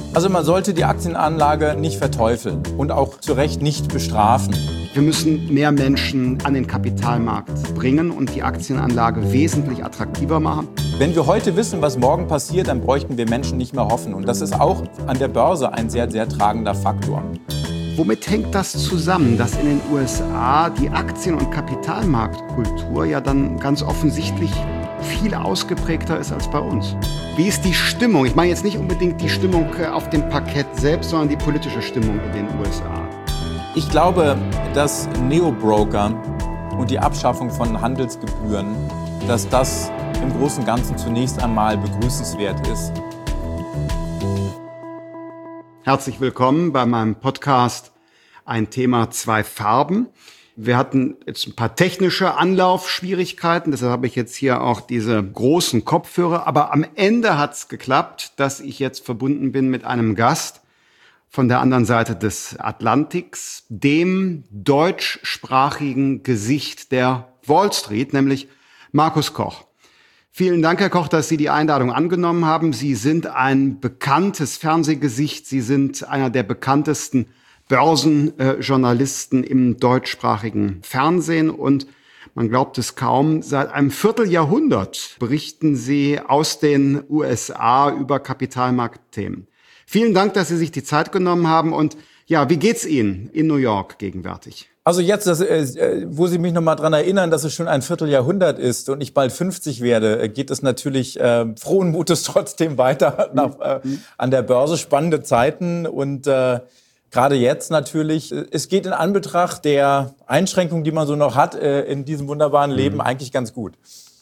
Also man sollte die Aktienanlage nicht verteufeln und auch zu Recht nicht bestrafen. Wir müssen mehr Menschen an den Kapitalmarkt bringen und die Aktienanlage wesentlich attraktiver machen. Wenn wir heute wissen, was morgen passiert, dann bräuchten wir Menschen nicht mehr hoffen. Und das ist auch an der Börse ein sehr, sehr tragender Faktor. Womit hängt das zusammen, dass in den USA die Aktien- und Kapitalmarktkultur ja dann ganz offensichtlich viel ausgeprägter ist als bei uns? Wie ist die Stimmung? Ich meine jetzt nicht unbedingt die Stimmung auf dem Parkett selbst, sondern die politische Stimmung in den USA. Ich glaube, dass Neobroker und die Abschaffung von Handelsgebühren, dass das im Großen und Ganzen zunächst einmal begrüßenswert ist. Herzlich willkommen bei meinem Podcast Ein Thema, zwei Farben. Wir hatten jetzt ein paar technische Anlaufschwierigkeiten, deshalb habe ich jetzt hier auch diese großen Kopfhörer. Aber am Ende hat es geklappt, dass ich jetzt verbunden bin mit einem Gast von der anderen Seite des Atlantiks, dem deutschsprachigen Gesicht der Wall Street, nämlich Markus Koch. Vielen Dank, Herr Koch, dass Sie die Einladung angenommen haben. Sie sind ein bekanntes Fernsehgesicht. Sie sind einer der bekanntesten Börsenjournalisten im deutschsprachigen Fernsehen. Und man glaubt es kaum, seit einem Vierteljahrhundert berichten Sie aus den USA über Kapitalmarktthemen. Vielen Dank, dass Sie sich die Zeit genommen haben. Und ja, wie geht's Ihnen in New York gegenwärtig? Also jetzt, wo Sie mich nochmal dran erinnern, dass es schon ein Vierteljahrhundert ist und ich bald 50 werde, geht es natürlich frohen Mutes trotzdem weiter an der Börse. Spannende Zeiten und gerade jetzt natürlich. Es geht in Anbetracht der Einschränkungen, die man so noch hat in diesem wunderbaren Leben, eigentlich ganz gut.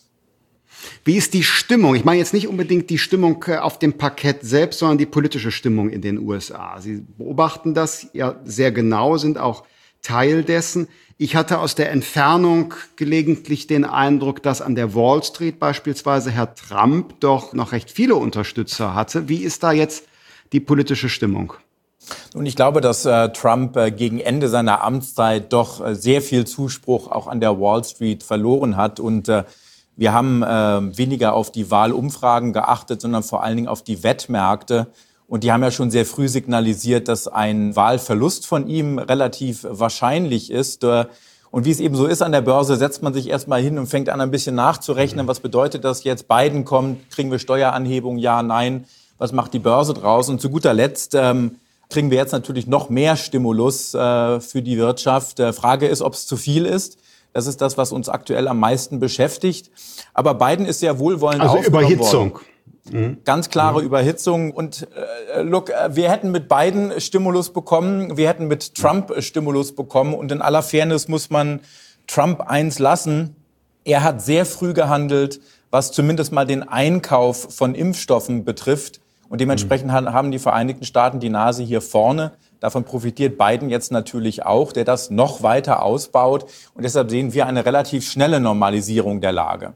Wie ist die Stimmung? Ich meine jetzt nicht unbedingt die Stimmung auf dem Parkett selbst, sondern die politische Stimmung in den USA. Sie beobachten das ja sehr genau, sind auch Teil dessen. Ich hatte aus der Entfernung gelegentlich den Eindruck, dass an der Wall Street beispielsweise Herr Trump doch noch recht viele Unterstützer hatte. Wie ist da jetzt die politische Stimmung? Und ich glaube, dass Trump gegen Ende seiner Amtszeit doch sehr viel Zuspruch auch an der Wall Street verloren hat. Und wir haben weniger auf die Wahlumfragen geachtet, sondern vor allen Dingen auf die Wettmärkte. Und die haben ja schon sehr früh signalisiert, dass ein Wahlverlust von ihm relativ wahrscheinlich ist. Und wie es eben so ist an der Börse, setzt man sich erstmal hin und fängt an, ein bisschen nachzurechnen. Was bedeutet das jetzt? Biden kommt, kriegen wir Steueranhebung? Ja, nein. Was macht die Börse draus? Und zu guter Letzt kriegen wir jetzt natürlich noch mehr Stimulus für die Wirtschaft. Frage ist, ob es zu viel ist. Das ist das, was uns aktuell am meisten beschäftigt. Aber Biden ist sehr wohlwollend aufgenommen Überhitzung. Worden. Ganz klare Überhitzung. Und wir hätten mit Biden Stimulus bekommen, wir hätten mit Trump Stimulus bekommen. Und in aller Fairness muss man Trump eins lassen. Er hat sehr früh gehandelt, was zumindest mal den Einkauf von Impfstoffen betrifft. Und dementsprechend haben die Vereinigten Staaten die Nase hier vorne. Davon profitiert Biden jetzt natürlich auch, der das noch weiter ausbaut. Und deshalb sehen wir eine relativ schnelle Normalisierung der Lage.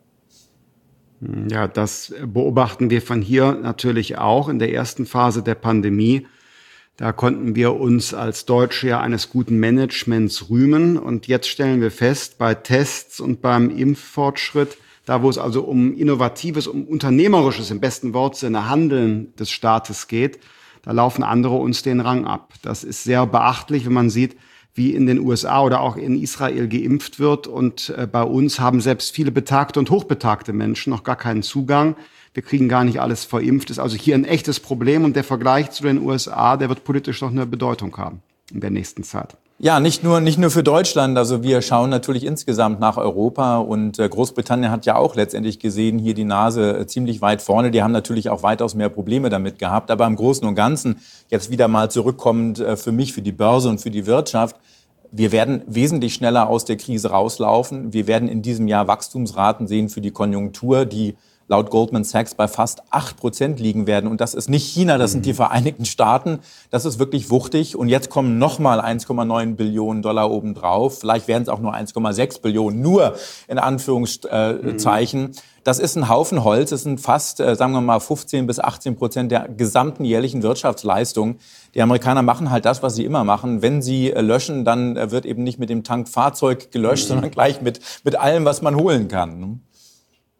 Ja, das beobachten wir von hier natürlich auch in der ersten Phase der Pandemie. Da konnten wir uns als Deutsche ja eines guten Managements rühmen. Und jetzt stellen wir fest, bei Tests und beim Impffortschritt, da wo es also um innovatives, um unternehmerisches, im besten Wortsinne, Handeln des Staates geht, da laufen andere uns den Rang ab. Das ist sehr beachtlich, wenn man sieht, wie in den USA oder auch in Israel geimpft wird. Und bei uns haben selbst viele betagte und hochbetagte Menschen noch gar keinen Zugang. Wir kriegen gar nicht alles verimpft. Das ist also hier ein echtes Problem. Und der Vergleich zu den USA, der wird politisch noch eine Bedeutung haben in der nächsten Zeit. Ja, nicht nur für Deutschland. Also wir schauen natürlich insgesamt nach Europa. Und Großbritannien hat ja auch letztendlich gesehen, hier die Nase ziemlich weit vorne. Die haben natürlich auch weitaus mehr Probleme damit gehabt. Aber im Großen und Ganzen, jetzt wieder mal zurückkommend für mich, für die Börse und für die Wirtschaft, wir werden wesentlich schneller aus der Krise rauslaufen. Wir werden in diesem Jahr Wachstumsraten sehen für die Konjunktur, die laut Goldman Sachs bei fast 8% liegen werden. Und das ist nicht China, das sind die Vereinigten Staaten. Das ist wirklich wuchtig. Und jetzt kommen nochmal 1,9 Billionen Dollar obendrauf. Vielleicht werden es auch nur 1,6 Billionen, nur in Anführungszeichen. Das ist ein Haufen Holz. Das sind fast, sagen wir mal, 15-18% der gesamten jährlichen Wirtschaftsleistung. Die Amerikaner machen halt das, was sie immer machen. Wenn sie löschen, dann wird eben nicht mit dem Tankfahrzeug gelöscht, sondern gleich mit allem, was man holen kann.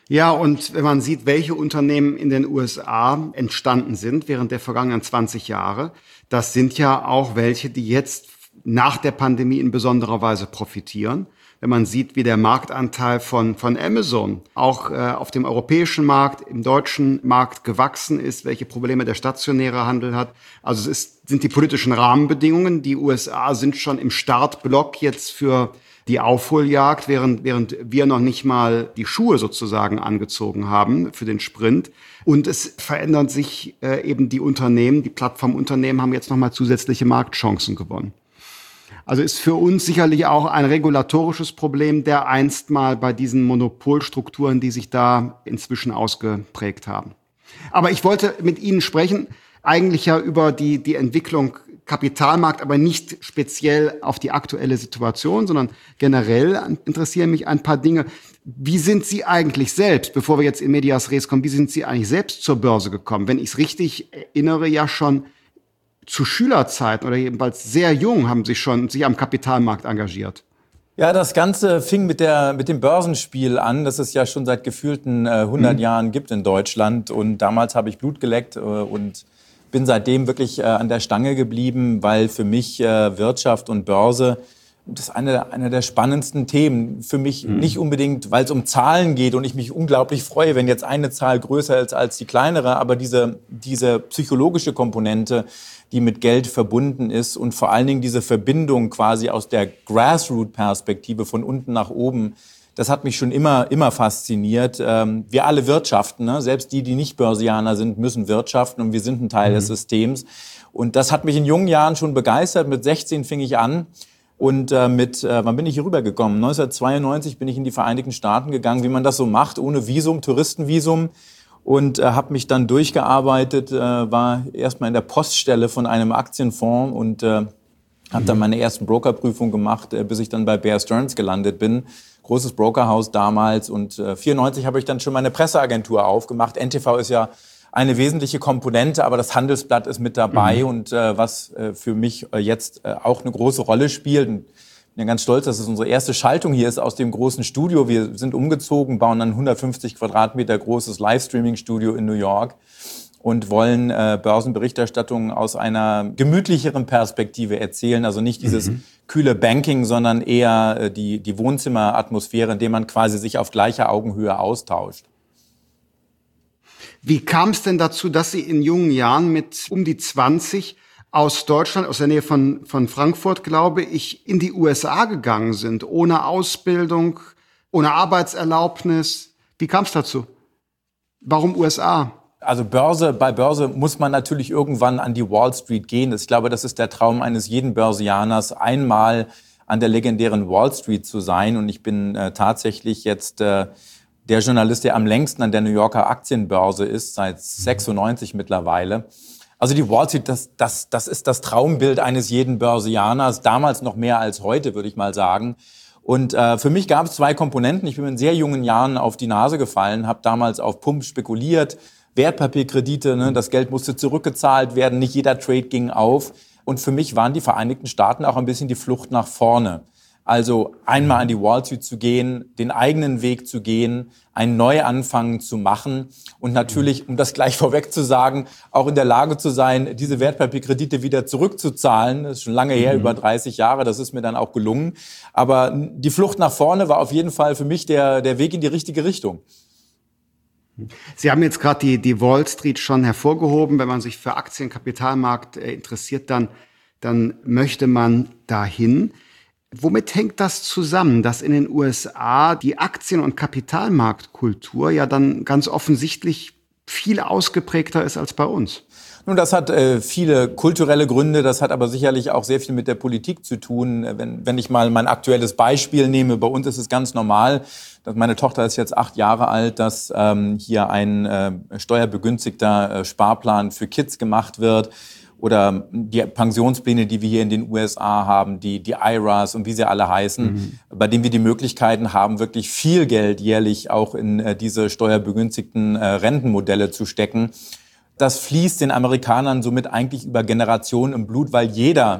Ja, und wenn man sieht, welche Unternehmen in den USA entstanden sind während der vergangenen 20 Jahre, das sind ja auch welche, die jetzt nach der Pandemie in besonderer Weise profitieren. Wenn man sieht, wie der Marktanteil von Amazon auch auf dem europäischen Markt, im deutschen Markt gewachsen ist, welche Probleme der stationäre Handel hat. Also sind die politischen Rahmenbedingungen. Die USA sind schon im Startblock jetzt für die Aufholjagd, während wir noch nicht mal die Schuhe sozusagen angezogen haben für den Sprint. Und es verändern sich eben die Unternehmen, die Plattformunternehmen haben jetzt nochmal zusätzliche Marktchancen gewonnen. Also ist für uns sicherlich auch ein regulatorisches Problem, der einst mal bei diesen Monopolstrukturen, die sich da inzwischen ausgeprägt haben. Aber ich wollte mit Ihnen sprechen, eigentlich ja über die Entwicklung Kapitalmarkt, aber nicht speziell auf die aktuelle Situation, sondern generell interessieren mich ein paar Dinge. Wie sind Sie eigentlich selbst, bevor wir jetzt in Medias Res kommen, wie sind Sie eigentlich selbst zur Börse gekommen? Wenn ich es richtig erinnere, ja schon zu Schülerzeiten oder jedenfalls sehr jung haben Sie schon sich am Kapitalmarkt engagiert. Ja, das Ganze fing mit dem Börsenspiel an, das es ja schon seit gefühlten 100 Jahren gibt in Deutschland. Und damals habe ich Blut geleckt und bin seitdem wirklich an der Stange geblieben, weil für mich Wirtschaft und Börse, das ist eine der spannendsten Themen. Für mich nicht unbedingt, weil es um Zahlen geht und ich mich unglaublich freue, wenn jetzt eine Zahl größer ist als die kleinere, aber diese psychologische Komponente, die mit Geld verbunden ist und vor allen Dingen diese Verbindung quasi aus der Grassroot-Perspektive von unten nach oben, das hat mich schon immer fasziniert. Wir alle wirtschaften, ne? Selbst die nicht Börsianer sind, müssen wirtschaften und wir sind ein Teil des Systems. Und das hat mich in jungen Jahren schon begeistert. Mit 16 fing ich an und wann bin ich hier rübergekommen? 1992 bin ich in die Vereinigten Staaten gegangen, wie man das so macht, ohne Visum, Touristenvisum. Und habe mich dann durchgearbeitet, war erstmal in der Poststelle von einem Aktienfonds und habe dann meine ersten Brokerprüfungen gemacht, bis ich dann bei Bear Stearns gelandet bin. Großes Brokerhaus damals. Und 94 habe ich dann schon meine Presseagentur aufgemacht. NTV ist ja eine wesentliche Komponente, aber das Handelsblatt ist mit dabei und was für mich jetzt auch eine große Rolle spielt. Und ich bin ja ganz stolz, dass es unsere erste Schaltung hier ist aus dem großen Studio. Wir sind umgezogen, bauen ein 150 Quadratmeter großes Livestreaming-Studio in New York und wollen Börsenberichterstattung aus einer gemütlicheren Perspektive erzählen. Also nicht dieses kühle Banking, sondern eher die Wohnzimmeratmosphäre, in der man quasi sich auf gleicher Augenhöhe austauscht. Wie kam es denn dazu, dass Sie in jungen Jahren mit um die 20 aus Deutschland, aus der Nähe von Frankfurt, glaube ich, in die USA gegangen sind, ohne Ausbildung, ohne Arbeitserlaubnis? Wie kam es dazu? Warum USA? Also bei Börse muss man natürlich irgendwann an die Wall Street gehen. Ich glaube, das ist der Traum eines jeden Börsianers, einmal an der legendären Wall Street zu sein. Und ich bin tatsächlich jetzt der Journalist, der am längsten an der New Yorker Aktienbörse ist, seit 96 mittlerweile. Also die Wall Street, das ist das Traumbild eines jeden Börsianers, damals noch mehr als heute, würde ich mal sagen. Und für mich gab es zwei Komponenten. Ich bin in sehr jungen Jahren auf die Nase gefallen, habe damals auf Pump spekuliert, Wertpapierkredite, ne, das Geld musste zurückgezahlt werden, nicht jeder Trade ging auf. Und für mich waren die Vereinigten Staaten auch ein bisschen die Flucht nach vorne. Also einmal an die Wall Street zu gehen, den eigenen Weg zu gehen, einen Neuanfang zu machen und natürlich, um das gleich vorweg zu sagen, auch in der Lage zu sein, diese Wertpapierkredite wieder zurückzuzahlen. Das ist schon lange her, über 30 Jahre, das ist mir dann auch gelungen. Aber die Flucht nach vorne war auf jeden Fall für mich der Weg in die richtige Richtung. Sie haben jetzt gerade die Wall Street schon hervorgehoben. Wenn man sich für Aktienkapitalmarkt interessiert, dann möchte man dahin. Womit hängt das zusammen, dass in den USA die Aktien- und Kapitalmarktkultur ja dann ganz offensichtlich viel ausgeprägter ist als bei uns? Nun, das hat viele kulturelle Gründe, das hat aber sicherlich auch sehr viel mit der Politik zu tun. Wenn ich mal mein aktuelles Beispiel nehme, bei uns ist es ganz normal, dass meine Tochter ist jetzt 8 Jahre alt, dass hier ein steuerbegünstigter Sparplan für Kids gemacht wird. Oder die Pensionspläne, die wir hier in den USA haben, die IRAs und wie sie alle heißen, bei denen wir die Möglichkeiten haben, wirklich viel Geld jährlich auch in diese steuerbegünstigten Rentenmodelle zu stecken. Das fließt den Amerikanern somit eigentlich über Generationen im Blut, weil jeder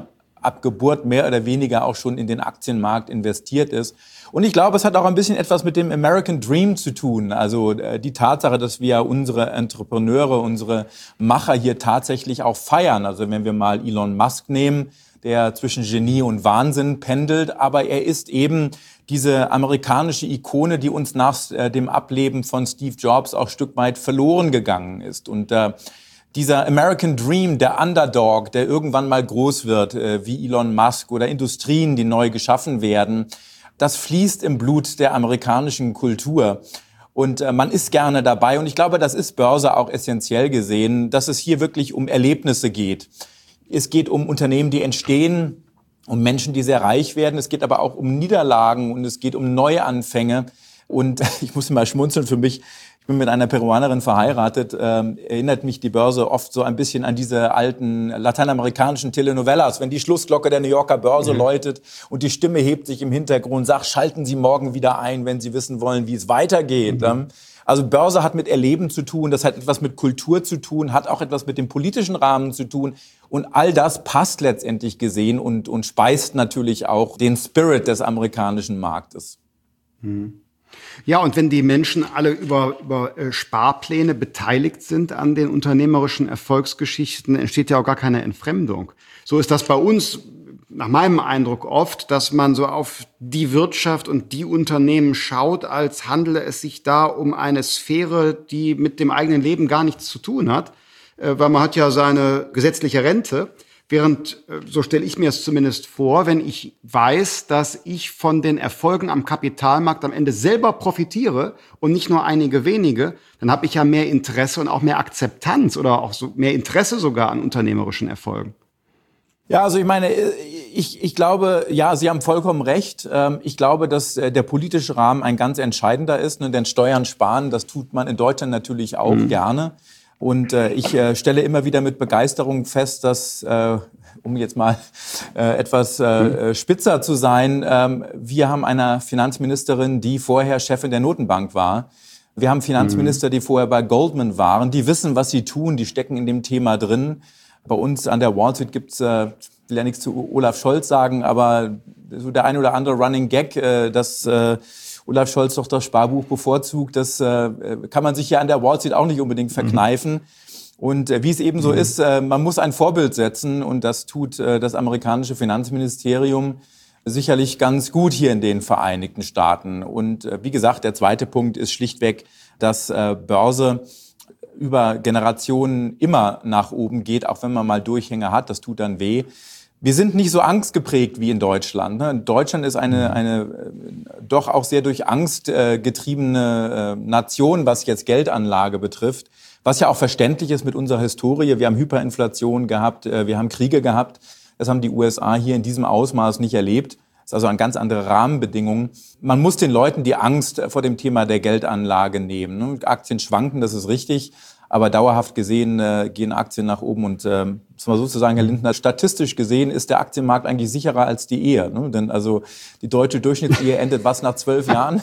ab Geburt mehr oder weniger auch schon in den Aktienmarkt investiert ist. Und ich glaube, es hat auch ein bisschen etwas mit dem American Dream zu tun. Also die Tatsache, dass wir unsere Entrepreneure, unsere Macher hier tatsächlich auch feiern. Also wenn wir mal Elon Musk nehmen, der zwischen Genie und Wahnsinn pendelt, aber er ist eben diese amerikanische Ikone, die uns nach dem Ableben von Steve Jobs auch ein Stück weit verloren gegangen ist. Und dieser American Dream, der Underdog, der irgendwann mal groß wird, wie Elon Musk oder Industrien, die neu geschaffen werden, das fließt im Blut der amerikanischen Kultur. Und man ist gerne dabei. Und ich glaube, das ist Börse auch essentiell gesehen, dass es hier wirklich um Erlebnisse geht. Es geht um Unternehmen, die entstehen, um Menschen, die sehr reich werden. Es geht aber auch um Niederlagen und es geht um Neuanfänge. Und ich muss mal schmunzeln für mich. Ich bin mit einer Peruanerin verheiratet. Erinnert mich die Börse oft so ein bisschen an diese alten lateinamerikanischen Telenovelas, wenn die Schlussglocke der New Yorker Börse läutet und die Stimme hebt sich im Hintergrund, sagt, schalten Sie morgen wieder ein, wenn Sie wissen wollen, wie es weitergeht. Also Börse hat mit Erleben zu tun, das hat etwas mit Kultur zu tun, hat auch etwas mit dem politischen Rahmen zu tun. Und all das passt letztendlich gesehen und speist natürlich auch den Spirit des amerikanischen Marktes. Ja, und wenn die Menschen alle über Sparpläne beteiligt sind an den unternehmerischen Erfolgsgeschichten, entsteht ja auch gar keine Entfremdung. So ist das bei uns, nach meinem Eindruck, oft, dass man so auf die Wirtschaft und die Unternehmen schaut, als handele es sich da um eine Sphäre, die mit dem eigenen Leben gar nichts zu tun hat, weil man hat ja seine gesetzliche Rente. Während, so stelle ich mir es zumindest vor, wenn ich weiß, dass ich von den Erfolgen am Kapitalmarkt am Ende selber profitiere und nicht nur einige wenige, dann habe ich ja mehr Interesse und auch mehr Akzeptanz oder auch so mehr Interesse sogar an unternehmerischen Erfolgen. Ja, also ich meine, ich glaube, ja, Sie haben vollkommen recht. Ich glaube, dass der politische Rahmen ein ganz entscheidender ist. Denn Steuern sparen, das tut man in Deutschland natürlich auch gerne. Und ich stelle immer wieder mit Begeisterung fest, dass, um jetzt mal etwas spitzer zu sein, wir haben eine Finanzministerin, die vorher Chefin der Notenbank war. Wir haben Finanzminister, die vorher bei Goldman waren. Die wissen, was sie tun, die stecken in dem Thema drin. Bei uns an der Wall Street gibt's, will ja nichts zu Olaf Scholz sagen, aber so der ein oder andere Running Gag, dass Olaf Scholz doch das Sparbuch bevorzugt, das kann man sich ja an der Wall Street auch nicht unbedingt verkneifen. Und wie es eben so ist, man muss ein Vorbild setzen und das tut das amerikanische Finanzministerium sicherlich ganz gut hier in den Vereinigten Staaten. Und wie gesagt, der zweite Punkt ist schlichtweg, dass Börse über Generationen immer nach oben geht, auch wenn man mal Durchhänge hat, das tut dann weh. Wir sind nicht so angstgeprägt wie in Deutschland. Deutschland ist eine doch auch sehr durch Angst getriebene Nation, was jetzt Geldanlage betrifft, was ja auch verständlich ist mit unserer Historie. Wir haben Hyperinflation gehabt, wir haben Kriege gehabt. Das haben die USA hier in diesem Ausmaß nicht erlebt. Das ist also eine ganz andere Rahmenbedingung. Man muss den Leuten die Angst vor dem Thema der Geldanlage nehmen. Aktien schwanken, das ist richtig. Aber dauerhaft gesehen gehen Aktien nach oben. Und muss man sozusagen, Herr Lindner, statistisch gesehen ist der Aktienmarkt eigentlich sicherer als die Ehe. Ne? Denn also die deutsche Durchschnittsehe endet was nach 12 Jahren?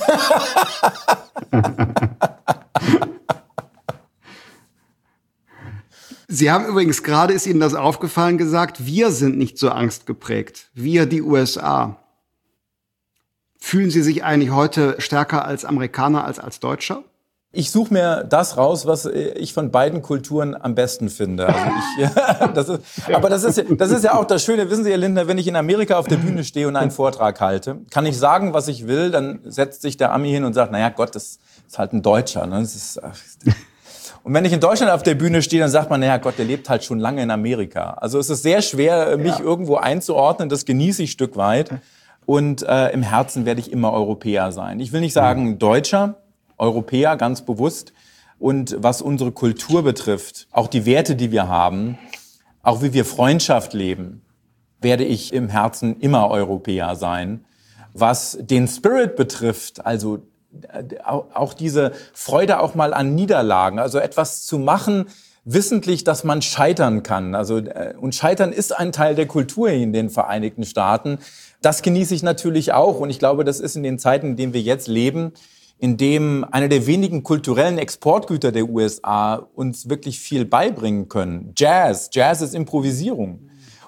Sie haben übrigens, gerade ist Ihnen das aufgefallen, gesagt, wir sind nicht so angstgeprägt. Wir, die USA. Fühlen Sie sich eigentlich heute stärker als Amerikaner als Deutscher? Ich suche mir das raus, was ich von beiden Kulturen am besten finde. Also das ist ja auch das Schöne, wissen Sie, Herr Lindner, wenn ich in Amerika auf der Bühne stehe und einen Vortrag halte, kann ich sagen, was ich will, dann setzt sich der Ami hin und sagt, naja Gott, das ist halt ein Deutscher. Ne? Und wenn ich in Deutschland auf der Bühne stehe, dann sagt man, naja Gott, der lebt halt schon lange in Amerika. Also es ist sehr schwer, mich irgendwo einzuordnen, das genieße ich ein Stück weit. Und im Herzen werde ich immer Europäer sein. Ich will nicht sagen Deutscher, Europäer, ganz bewusst. Und was unsere Kultur betrifft, auch die Werte, die wir haben, auch wie wir Freundschaft leben, werde ich im Herzen immer Europäer sein. Was den Spirit betrifft, also auch diese Freude auch mal an Niederlagen, also etwas zu machen, wissentlich, dass man scheitern kann. Also, und Scheitern ist ein Teil der Kultur in den Vereinigten Staaten. Das genieße ich natürlich auch. Und ich glaube, das ist in den Zeiten, in denen wir jetzt leben, in dem eine der wenigen kulturellen Exportgüter der USA uns wirklich viel beibringen können. Jazz ist Improvisierung.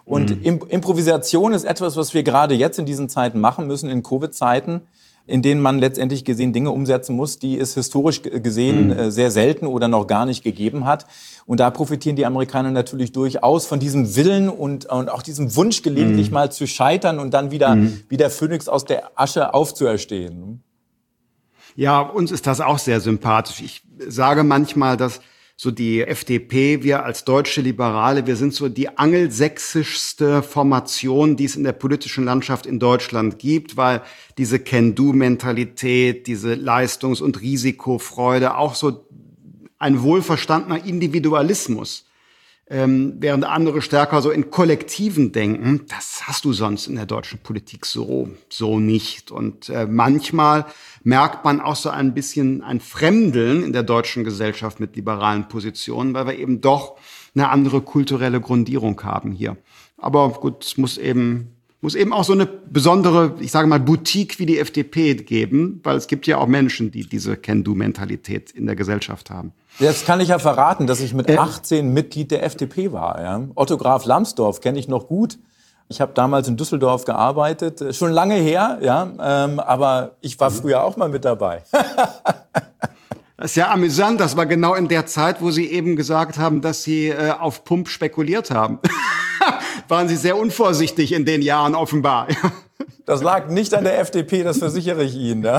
Und Improvisation ist etwas, was wir gerade jetzt in diesen Zeiten machen müssen, in Covid-Zeiten, in denen man letztendlich gesehen Dinge umsetzen muss, die es historisch gesehen sehr selten oder noch gar nicht gegeben hat. Und da profitieren die Amerikaner natürlich durchaus von diesem Willen und auch diesem Wunsch, gelegentlich mal zu scheitern und dann wieder wie der Phönix aus der Asche aufzuerstehen. Ja, uns ist das auch sehr sympathisch. Ich sage manchmal, dass so die FDP, wir als deutsche Liberale, wir sind so die angelsächsischste Formation, die es in der politischen Landschaft in Deutschland gibt, weil diese Can-Do-Mentalität, diese Leistungs- und Risikofreude, auch so ein wohlverstandener Individualismus, während andere stärker so in Kollektiven denken, das hast du sonst in der deutschen Politik so nicht. Und manchmal merkt man auch so ein bisschen ein Fremdeln in der deutschen Gesellschaft mit liberalen Positionen, weil wir eben doch eine andere kulturelle Grundierung haben hier. Aber gut, es muss eben auch so eine besondere, ich sage mal, Boutique wie die FDP geben, weil es gibt ja auch Menschen, die diese Can-Do-Mentalität in der Gesellschaft haben. Jetzt kann ich ja verraten, dass ich mit 18 Mitglied der FDP war. Ja? Otto Graf Lambsdorff kenne ich noch gut. Ich habe damals in Düsseldorf gearbeitet, schon lange her, ja, aber ich war früher auch mal mit dabei. Das ist ja amüsant, das war genau in der Zeit, wo Sie eben gesagt haben, dass Sie auf Pump spekuliert haben. Waren Sie sehr unvorsichtig in den Jahren offenbar. Das lag nicht an der FDP, das versichere ich Ihnen. Ja?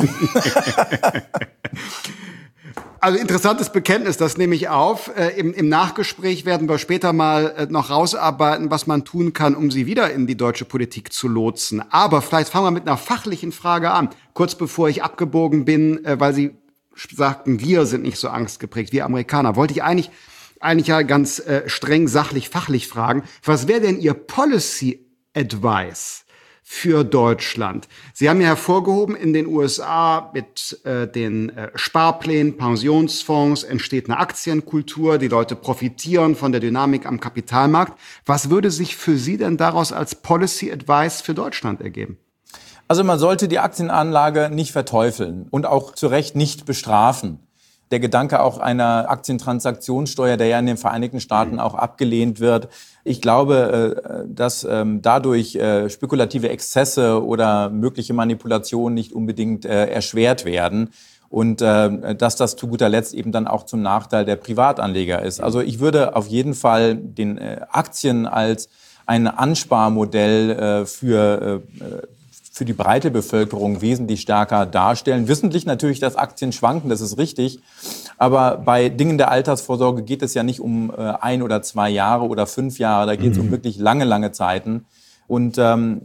Also interessantes Bekenntnis, das nehme ich auf. Im Nachgespräch werden wir später mal noch rausarbeiten, was man tun kann, um Sie wieder in die deutsche Politik zu lotsen. Aber vielleicht fangen wir mit einer fachlichen Frage an. Kurz bevor ich abgebogen bin, weil Sie sagten, wir sind nicht so angstgeprägt, wir Amerikaner, wollte ich eigentlich ja ganz streng sachlich, fachlich fragen, was wäre denn Ihr Policy Advice für Deutschland? Sie haben ja hervorgehoben, in den USA mit den Sparplänen, Pensionsfonds entsteht eine Aktienkultur, die Leute profitieren von der Dynamik am Kapitalmarkt. Was würde sich für Sie denn daraus als Policy Advice für Deutschland ergeben? Also man sollte die Aktienanlage nicht verteufeln und auch zu Recht nicht bestrafen. Der Gedanke auch einer Aktientransaktionssteuer, der ja in den Vereinigten Staaten auch abgelehnt wird. Ich glaube, dass dadurch spekulative Exzesse oder mögliche Manipulationen nicht unbedingt erschwert werden und dass das zu guter Letzt eben dann auch zum Nachteil der Privatanleger ist. Also ich würde auf jeden Fall den Aktien als ein Ansparmodell für die breite Bevölkerung wesentlich stärker darstellen. Wissentlich natürlich, dass Aktien schwanken, das ist richtig. Aber bei Dingen der Altersvorsorge geht es ja nicht um 1 oder 2 Jahre oder 5 Jahre. Da geht es um wirklich lange Zeiten. Und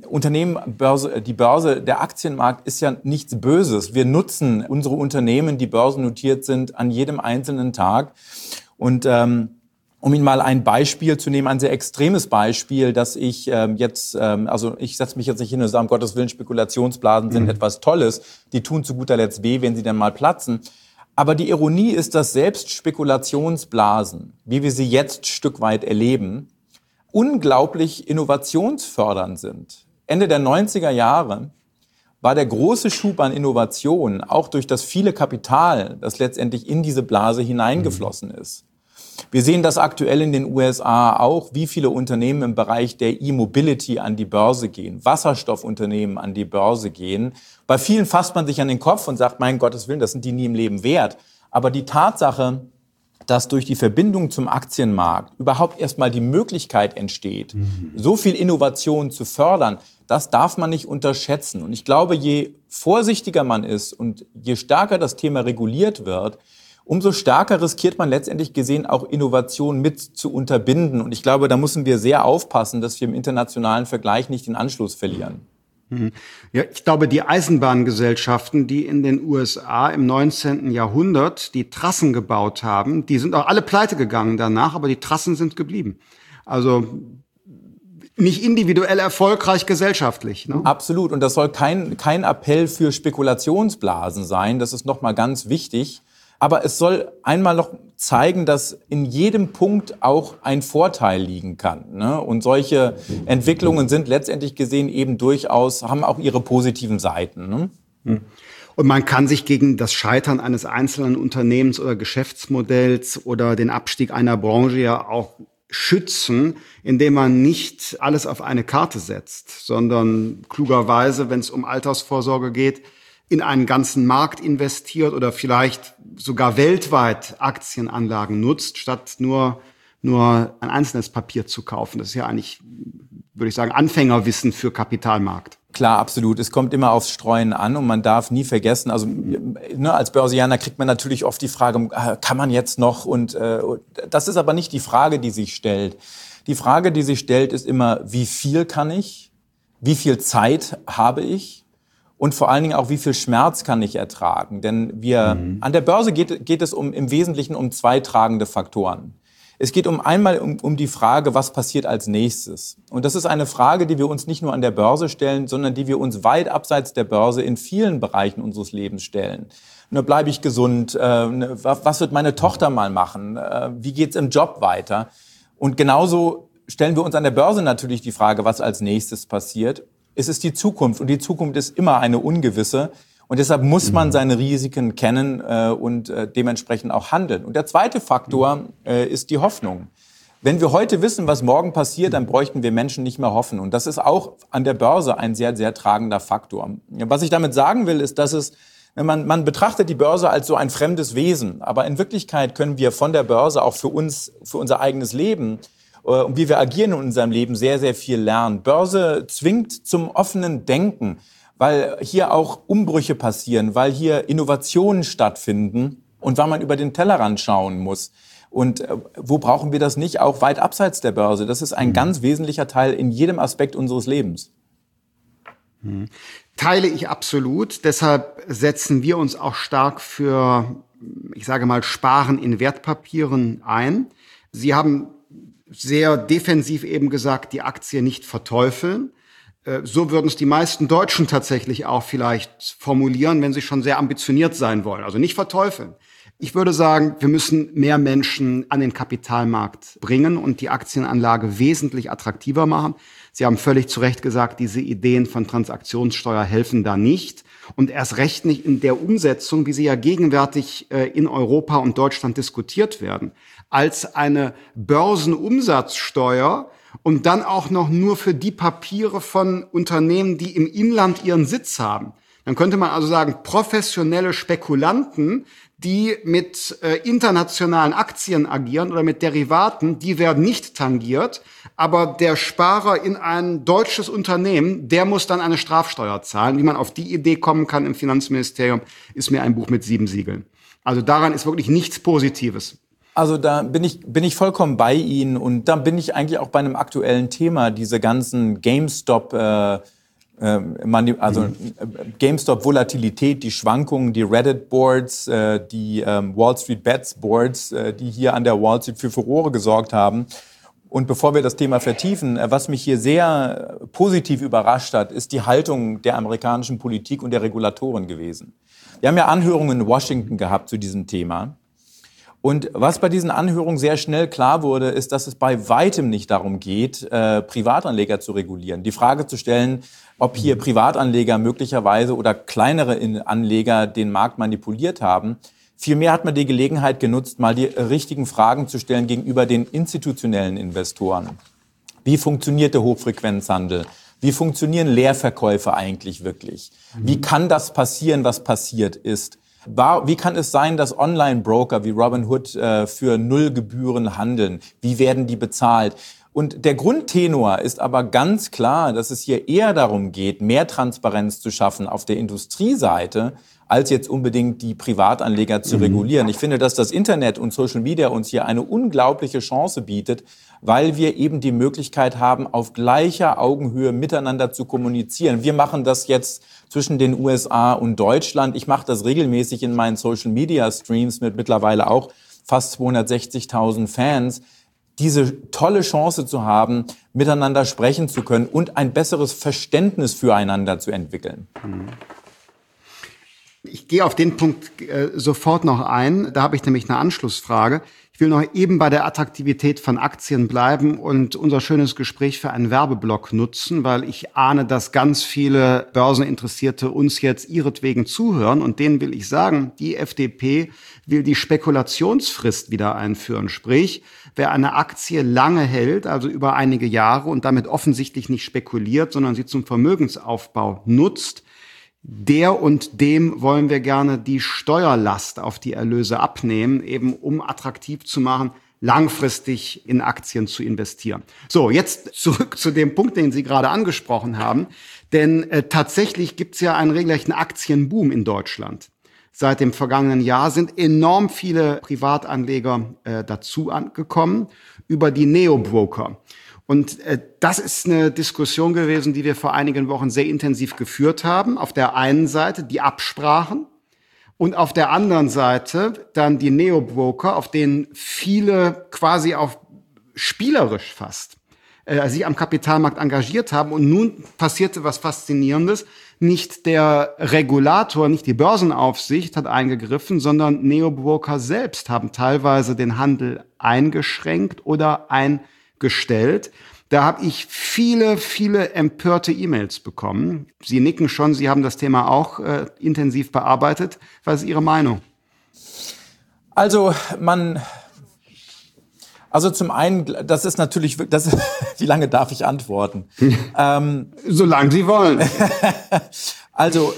die Börse, der Aktienmarkt ist ja nichts Böses. Wir nutzen unsere Unternehmen, die börsennotiert sind, an jedem einzelnen Tag. Und um Ihnen mal ein Beispiel zu nehmen, ein sehr extremes Beispiel, dass ich ich setze mich jetzt nicht hin und sage, um Gottes Willen, Spekulationsblasen sind etwas Tolles, die tun zu guter Letzt weh, wenn sie dann mal platzen. Aber die Ironie ist, dass selbst Spekulationsblasen, wie wir sie jetzt ein Stück weit erleben, unglaublich innovationsfördernd sind. Ende der 90er Jahre war der große Schub an Innovation auch durch das viele Kapital, das letztendlich in diese Blase hineingeflossen ist. Wir sehen das aktuell in den USA auch, wie viele Unternehmen im Bereich der E-Mobility an die Börse gehen, Wasserstoffunternehmen an die Börse gehen. Bei vielen fasst man sich an den Kopf und sagt, mein Gottes Willen, das sind die nie im Leben wert. Aber die Tatsache, dass durch die Verbindung zum Aktienmarkt überhaupt erstmal die Möglichkeit entsteht, so viel Innovation zu fördern, das darf man nicht unterschätzen. Und ich glaube, je vorsichtiger man ist und je stärker das Thema reguliert wird, umso stärker riskiert man letztendlich gesehen auch Innovation mit zu unterbinden. Und ich glaube, da müssen wir sehr aufpassen, dass wir im internationalen Vergleich nicht den Anschluss verlieren. Ja, ich glaube, die Eisenbahngesellschaften, die in den USA im 19. Jahrhundert die Trassen gebaut haben, die sind auch alle pleite gegangen danach, aber die Trassen sind geblieben. Also nicht individuell erfolgreich, gesellschaftlich. Ne? Absolut. Und das soll kein Appell für Spekulationsblasen sein. Das ist nochmal ganz wichtig. Aber es soll einmal noch zeigen, dass in jedem Punkt auch ein Vorteil liegen kann. Ne? Und solche Entwicklungen sind letztendlich gesehen eben durchaus, haben auch ihre positiven Seiten. Ne? Und man kann sich gegen das Scheitern eines einzelnen Unternehmens oder Geschäftsmodells oder den Abstieg einer Branche ja auch schützen, indem man nicht alles auf eine Karte setzt, sondern klugerweise, wenn es um Altersvorsorge geht, in einen ganzen Markt investiert oder vielleicht sogar weltweit Aktienanlagen nutzt, statt nur ein einzelnes Papier zu kaufen. Das ist ja eigentlich, würde ich sagen, Anfängerwissen für Kapitalmarkt. Klar, absolut. Es kommt immer aufs Streuen an und man darf nie vergessen, also als Börsianer kriegt man natürlich oft die Frage, kann man jetzt noch? Und das ist aber nicht die Frage, die sich stellt. Die Frage, die sich stellt, ist immer, wie viel kann ich? Wie viel Zeit habe ich? Und vor allen Dingen auch, wie viel Schmerz kann ich ertragen? Denn an der Börse geht es im Wesentlichen um zwei tragende Faktoren. Es geht einmal um die Frage, was passiert als nächstes? Und das ist eine Frage, die wir uns nicht nur an der Börse stellen, sondern die wir uns weit abseits der Börse in vielen Bereichen unseres Lebens stellen. Bleibe ich gesund? Was wird meine Tochter mal machen? Wie geht's im Job weiter? Und genauso stellen wir uns an der Börse natürlich die Frage, was als nächstes passiert. Es ist die Zukunft und die Zukunft ist immer eine ungewisse. Und deshalb muss man seine Risiken kennen und dementsprechend auch handeln. Und der zweite Faktor ist die Hoffnung. Wenn wir heute wissen, was morgen passiert, dann bräuchten wir Menschen nicht mehr hoffen. Und das ist auch an der Börse ein sehr, sehr tragender Faktor. Was ich damit sagen will, ist, dass man betrachtet die Börse als so ein fremdes Wesen. Aber in Wirklichkeit können wir von der Börse auch für unser eigenes Leben und wie wir agieren in unserem Leben sehr, sehr viel lernen. Börse zwingt zum offenen Denken, weil hier auch Umbrüche passieren, weil hier Innovationen stattfinden und weil man über den Tellerrand schauen muss. Und wo brauchen wir das nicht? Auch weit abseits der Börse. Das ist ein ganz wesentlicher Teil in jedem Aspekt unseres Lebens. Teile ich absolut. Deshalb setzen wir uns auch stark für, ich sage mal, Sparen in Wertpapieren ein. Sie haben sehr defensiv eben gesagt, die Aktie nicht verteufeln. So würden es die meisten Deutschen tatsächlich auch vielleicht formulieren, wenn sie schon sehr ambitioniert sein wollen. Also nicht verteufeln. Ich würde sagen, wir müssen mehr Menschen an den Kapitalmarkt bringen und die Aktienanlage wesentlich attraktiver machen. Sie haben völlig zu Recht gesagt, diese Ideen von Transaktionssteuer helfen da nicht. Und erst recht nicht in der Umsetzung, wie sie ja gegenwärtig in Europa und Deutschland diskutiert werden, als eine Börsenumsatzsteuer und dann auch noch nur für die Papiere von Unternehmen, die im Inland ihren Sitz haben. Dann könnte man also sagen, professionelle Spekulanten, die mit internationalen Aktien agieren oder mit Derivaten, die werden nicht tangiert. Aber der Sparer in ein deutsches Unternehmen, der muss dann eine Strafsteuer zahlen. Wie man auf die Idee kommen kann im Finanzministerium, ist mir ein Buch mit 7 Siegeln. Also daran ist wirklich nichts Positives. Also da bin ich vollkommen bei Ihnen und da bin ich eigentlich auch bei einem aktuellen Thema, diese ganzen GameStop-Volatilität, die Schwankungen, die Reddit-Boards, die Wall Street Bets-Boards, die hier an der Wall Street für Furore gesorgt haben. Und bevor wir das Thema vertiefen, was mich hier sehr positiv überrascht hat, ist die Haltung der amerikanischen Politik und der Regulatoren gewesen. Wir haben ja Anhörungen in Washington gehabt zu diesem Thema. Und was bei diesen Anhörungen sehr schnell klar wurde, ist, dass es bei weitem nicht darum geht, Privatanleger zu regulieren. Die Frage zu stellen, ob hier Privatanleger möglicherweise oder kleinere Anleger den Markt manipuliert haben. Vielmehr hat man die Gelegenheit genutzt, mal die richtigen Fragen zu stellen gegenüber den institutionellen Investoren. Wie funktioniert der Hochfrequenzhandel? Wie funktionieren Leerverkäufe eigentlich wirklich? Wie kann das passieren, was passiert ist? Wie kann es sein, dass Online-Broker wie Robinhood für 0 Gebühren handeln? Wie werden die bezahlt? Und der Grundtenor ist aber ganz klar, dass es hier eher darum geht, mehr Transparenz zu schaffen auf der Industrieseite, als jetzt unbedingt die Privatanleger zu regulieren. Ich finde, dass das Internet und Social Media uns hier eine unglaubliche Chance bietet, weil wir eben die Möglichkeit haben, auf gleicher Augenhöhe miteinander zu kommunizieren. Wir machen das jetzt zwischen den USA und Deutschland. Ich mache das regelmäßig in meinen Social Media Streams mit mittlerweile auch fast 260.000 Fans. Diese tolle Chance zu haben, miteinander sprechen zu können und ein besseres Verständnis füreinander zu entwickeln. Ich gehe auf den Punkt sofort noch ein. Da habe ich nämlich eine Anschlussfrage. Ich will noch eben bei der Attraktivität von Aktien bleiben und unser schönes Gespräch für einen Werbeblock nutzen, weil ich ahne, dass ganz viele Börseninteressierte uns jetzt ihretwegen zuhören. Und denen will ich sagen, die FDP will die Spekulationsfrist wieder einführen. Sprich, wer eine Aktie lange hält, also über einige Jahre und damit offensichtlich nicht spekuliert, sondern sie zum Vermögensaufbau nutzt, der und dem wollen wir gerne die Steuerlast auf die Erlöse abnehmen, eben um attraktiv zu machen, langfristig in Aktien zu investieren. So, jetzt zurück zu dem Punkt, den Sie gerade angesprochen haben. Denn tatsächlich gibt es ja einen regelrechten Aktienboom in Deutschland. Seit dem vergangenen Jahr sind enorm viele Privatanleger dazu angekommen über die Neobroker. Und das ist eine Diskussion gewesen, die wir vor einigen Wochen sehr intensiv geführt haben. Auf der einen Seite die Absprachen und auf der anderen Seite dann die Neobroker, auf denen viele quasi auch spielerisch fast sich am Kapitalmarkt engagiert haben. Und nun passierte was Faszinierendes. Nicht der Regulator, nicht die Börsenaufsicht hat eingegriffen, sondern Neobroker selbst haben teilweise den Handel eingeschränkt oder eingestellt. Da habe ich viele empörte E-Mails bekommen. Sie nicken schon, Sie haben das Thema auch intensiv bearbeitet. Was ist Ihre Meinung? Also zum einen, das ist natürlich, wie lange darf ich antworten? Solange Sie wollen. Also,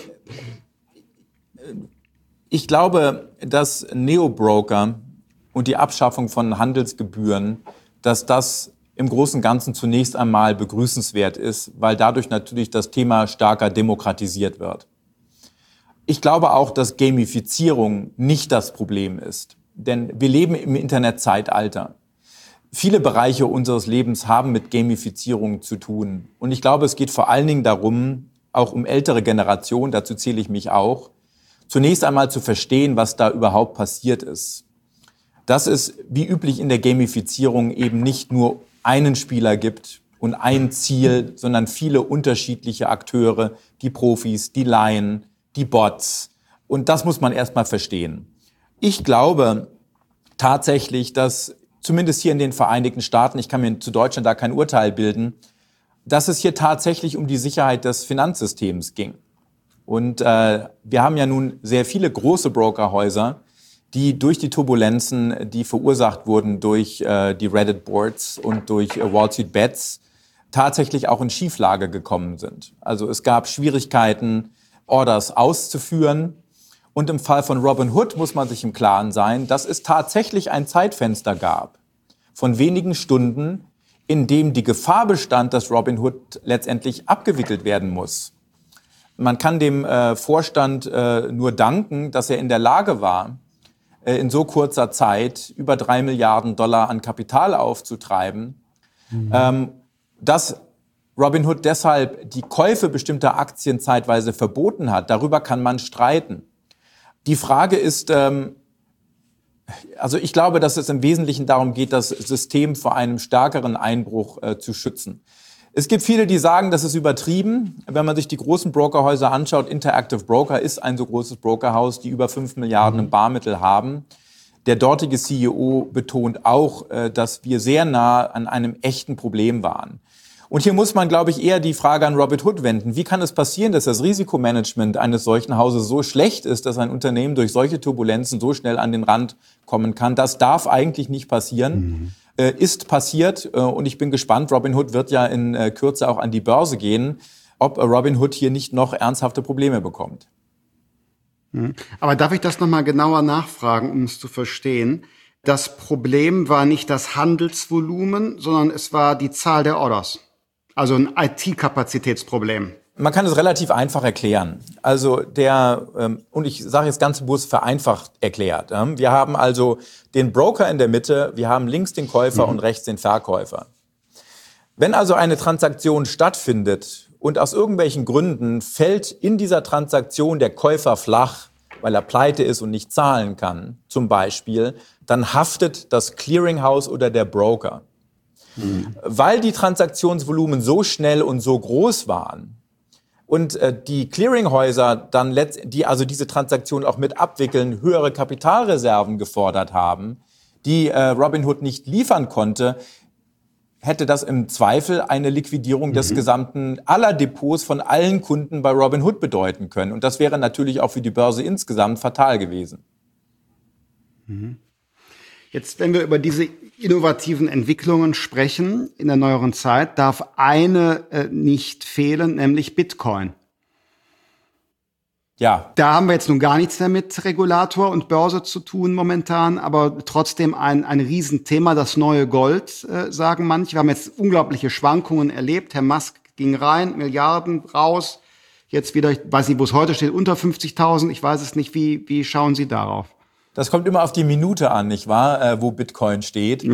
ich glaube, dass Neobroker und die Abschaffung von Handelsgebühren, dass das im Großen und Ganzen zunächst einmal begrüßenswert ist, weil dadurch natürlich das Thema stärker demokratisiert wird. Ich glaube auch, dass Gamifizierung nicht das Problem ist, denn wir leben im Internetzeitalter. Viele Bereiche unseres Lebens haben mit Gamifizierung zu tun. Und ich glaube, es geht vor allen Dingen darum, auch um ältere Generationen, dazu zähle ich mich auch, zunächst einmal zu verstehen, was da überhaupt passiert ist. Dass es wie üblich in der Gamifizierung eben nicht nur einen Spieler gibt und ein Ziel, sondern viele unterschiedliche Akteure, die Profis, die Laien, die Bots. Und das muss man erstmal verstehen. Ich glaube tatsächlich, dass zumindest hier in den Vereinigten Staaten, ich kann mir zu Deutschland da kein Urteil bilden, dass es hier tatsächlich um die Sicherheit des Finanzsystems ging. Und wir haben ja nun sehr viele große Brokerhäuser, die durch die Turbulenzen, die verursacht wurden durch die Reddit-Boards und durch Wall Street Bets, tatsächlich auch in Schieflage gekommen sind. Also es gab Schwierigkeiten, Orders auszuführen. Und im Fall von Robinhood muss man sich im Klaren sein, dass es tatsächlich ein Zeitfenster gab von wenigen Stunden, in dem die Gefahr bestand, dass Robinhood letztendlich abgewickelt werden muss. Man kann dem Vorstand nur danken, dass er in der Lage war, in so kurzer Zeit über $3 Milliarden an Kapital aufzutreiben, dass Robinhood deshalb die Käufe bestimmter Aktien zeitweise verboten hat. Darüber kann man streiten. Die Frage ist, also ich glaube, dass es im Wesentlichen darum geht, das System vor einem stärkeren Einbruch zu schützen. Es gibt viele, die sagen, das ist übertrieben. Wenn man sich die großen Brokerhäuser anschaut, Interactive Broker ist ein so großes Brokerhaus, die über 5 Milliarden im Barmittel haben. Der dortige CEO betont auch, dass wir sehr nah an einem echten Problem waren. Und hier muss man, glaube ich, eher die Frage an Robinhood wenden. Wie kann es passieren, dass das Risikomanagement eines solchen Hauses so schlecht ist, dass ein Unternehmen durch solche Turbulenzen so schnell an den Rand kommen kann? Das darf eigentlich nicht passieren. Ist passiert und ich bin gespannt, Robinhood wird ja in Kürze auch an die Börse gehen, ob Robinhood hier nicht noch ernsthafte Probleme bekommt. Aber darf ich das nochmal genauer nachfragen, um es zu verstehen? Das Problem war nicht das Handelsvolumen, sondern es war die Zahl der Orders. Also ein IT-Kapazitätsproblem. Man kann es relativ einfach erklären. Also und ich sage jetzt ganz bewusst vereinfacht erklärt. Wir haben also den Broker in der Mitte, wir haben links den Käufer und rechts den Verkäufer. Wenn also eine Transaktion stattfindet und aus irgendwelchen Gründen fällt in dieser Transaktion der Käufer flach, weil er pleite ist und nicht zahlen kann, zum Beispiel, dann haftet das Clearinghouse oder der Broker. Weil die Transaktionsvolumen so schnell und so groß waren, und die Clearinghäuser dann die also diese Transaktion auch mit abwickeln, höhere Kapitalreserven gefordert haben, die Robinhood nicht liefern konnte, hätte das im Zweifel eine Liquidierung des gesamten aller Depots von allen Kunden bei Robinhood bedeuten können. Und das wäre natürlich auch für die Börse insgesamt fatal gewesen. Jetzt, wenn wir über diese innovativen Entwicklungen sprechen in der neueren Zeit, darf eine nicht fehlen, nämlich Bitcoin. Ja. Da haben wir jetzt nun gar nichts mehr mit Regulator und Börse zu tun momentan, aber trotzdem ein Riesenthema, das neue Gold, sagen manche. Wir haben jetzt unglaubliche Schwankungen erlebt. Herr Musk ging rein, Milliarden raus. Jetzt wieder, ich weiß nicht, wo es heute steht, unter 50.000. Ich weiß es nicht. Wie schauen Sie darauf? Das kommt immer auf die Minute an, nicht wahr, wo Bitcoin steht.